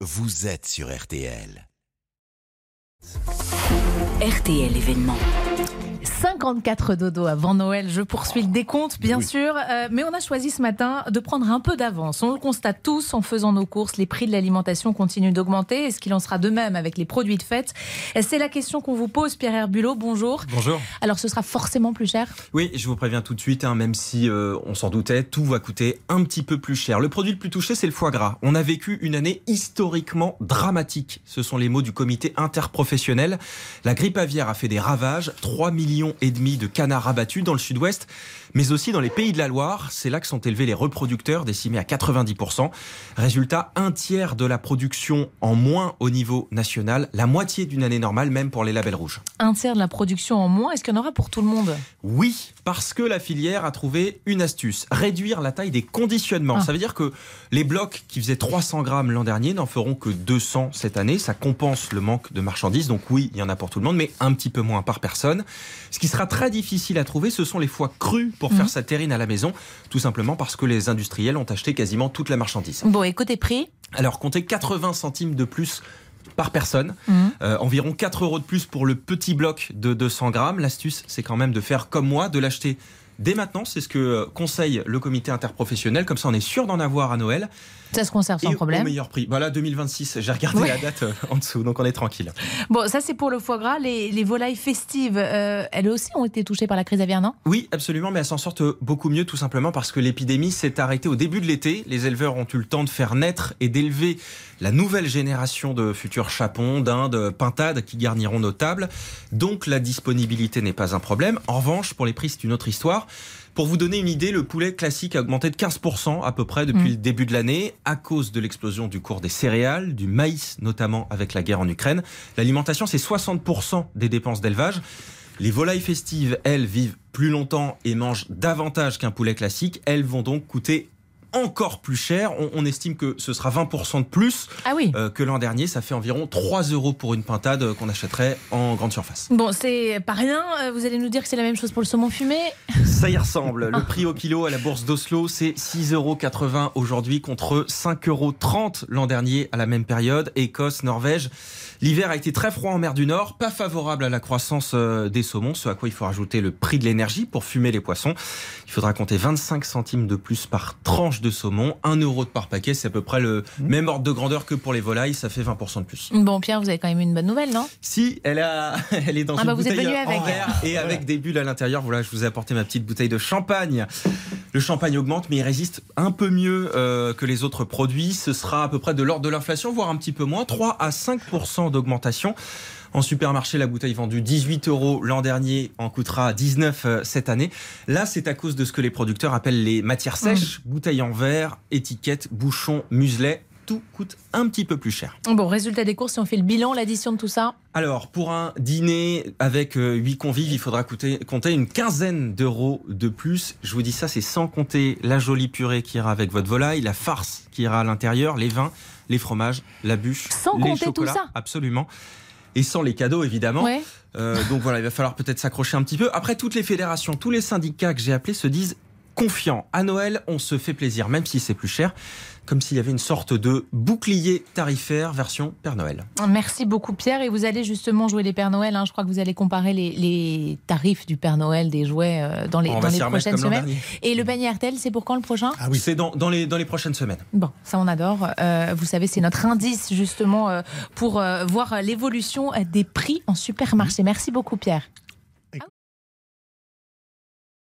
vous êtes sur RTL. RTL événement. 54 dodo avant Noël, je poursuis le décompte bien sûr, mais on a choisi ce matin de prendre un peu d'avance. On le constate tous en faisant nos courses, les prix de l'alimentation continuent d'augmenter. Est-ce qu'il en sera de même avec les produits de fête? C'est la question qu'on vous pose. Pierre Herbulot, bonjour. Bonjour. Alors ce sera forcément plus cher? Oui, je vous préviens tout de suite, même si on s'en doutait, tout va coûter un petit peu plus cher. Le produit le plus touché, c'est le foie gras. On a vécu une année historiquement dramatique. Ce sont les mots du comité interprofessionnel. La grippe aviaire a fait des ravages, 3,5 millions de canards abattus dans le sud-ouest, mais aussi dans les pays de la Loire. C'est là que sont élevés les reproducteurs, décimés à 90%. Résultat, un tiers de la production en moins au niveau national, la moitié d'une année normale, même pour les labels rouges. Un tiers de la production en moins, est-ce qu'il y en aura pour tout le monde? Oui, parce que la filière a trouvé une astuce, réduire la taille des conditionnements. Ça veut dire que les blocs qui faisaient 300 grammes l'an dernier n'en feront que 200 cette année. Ça compense le manque de marchandises. Donc oui, il y en a pour tout le monde, mais un petit peu moins par personne. Ce qui sera très difficile à trouver, ce sont les foies crus pour faire sa terrine à la maison, tout simplement parce que les industriels ont acheté quasiment toute la marchandise. Bon, et côté prix? Alors, comptez 80 centimes de plus par personne, environ 4 € de plus pour le petit bloc de 200 grammes. L'astuce, c'est quand même de faire comme moi, de l'acheter dès maintenant. C'est ce que conseille le comité interprofessionnel. Comme ça, on est sûr d'en avoir à Noël. Ça se conserve sans problème. Au meilleur prix. Voilà, 2026. J'ai regardé la date en dessous, donc on est tranquille. Bon, ça c'est pour le foie gras. Les volailles festives, elles aussi ont été touchées par la crise aviaire, non? Oui, absolument, mais elles s'en sortent beaucoup mieux, tout simplement parce que l'épidémie s'est arrêtée au début de l'été. Les éleveurs ont eu le temps de faire naître et d'élever la nouvelle génération de futurs chapons, dindes, pintades qui garniront nos tables. Donc la disponibilité n'est pas un problème. En revanche, pour les prix, c'est une autre histoire. Pour vous donner une idée, le poulet classique a augmenté de 15% à peu près depuis le début de l'année à cause de l'explosion du cours des céréales, du maïs notamment avec la guerre en Ukraine. L'alimentation, c'est 60% des dépenses d'élevage. Les volailles festives, elles, vivent plus longtemps et mangent davantage qu'un poulet classique. Elles vont donc coûter encore plus cher. On estime que ce sera 20% de plus que l'an dernier. Ça fait environ 3 € pour une pintade qu'on achèterait en grande surface. Bon, c'est pas rien. Vous allez nous dire que c'est la même chose pour le saumon fumé? Ça y ressemble. Le prix au kilo à la bourse d'Oslo, c'est 6,80 € aujourd'hui contre 5,30 € l'an dernier à la même période. Écosse, Norvège. L'hiver a été très froid en mer du Nord, pas favorable à la croissance des saumons, ce à quoi il faut rajouter le prix de l'énergie pour fumer les poissons. Il faudra compter 25 centimes de plus par tranche de saumon, 1 € de par paquet, c'est à peu près le même ordre de grandeur que pour les volailles, ça fait 20% de plus. Bon, Pierre, vous avez quand même une bonne nouvelle, non? Si, elle est dans une bouteille en verre et avec des bulles à l'intérieur. Voilà, je vous ai apporté ma petite bouteille de champagne. Le champagne augmente, mais il résiste un peu mieux que les autres produits. Ce sera à peu près de l'ordre de l'inflation, voire un petit peu moins, 3 à 5% d'augmentation. En supermarché, la bouteille vendue 18 € l'an dernier en coûtera 19 cette année. Là, c'est à cause de ce que les producteurs appellent les matières sèches. Bouteilles en verre, étiquettes, bouchons, muselets. Tout coûte un petit peu plus cher. Bon, résultat des courses, si on fait le bilan, l'addition de tout ça? Alors, pour un dîner avec 8 convives, il faudra compter une quinzaine d'euros de plus. Je vous dis ça, c'est sans compter la jolie purée qui ira avec votre volaille, la farce qui ira à l'intérieur, les vins, les fromages, la bûche, sans les compter chocolats. Tout ça? Absolument. Et sans les cadeaux, évidemment. Ouais. Donc voilà, il va falloir peut-être s'accrocher un petit peu. Après, toutes les fédérations, tous les syndicats que j'ai appelés se disent confiants. À Noël, on se fait plaisir, même si c'est plus cher. Comme s'il y avait une sorte de bouclier tarifaire version Père Noël. Merci beaucoup Pierre. Et vous allez justement jouer les Pères Noël. Je crois que vous allez comparer les tarifs du Père Noël, des jouets dans les prochaines semaines. Et le panier RTL, c'est pour quand le prochain? Ah oui, c'est dans les prochaines semaines. Bon, ça on adore. Vous savez, c'est notre indice justement pour voir l'évolution des prix en supermarché. Merci beaucoup Pierre.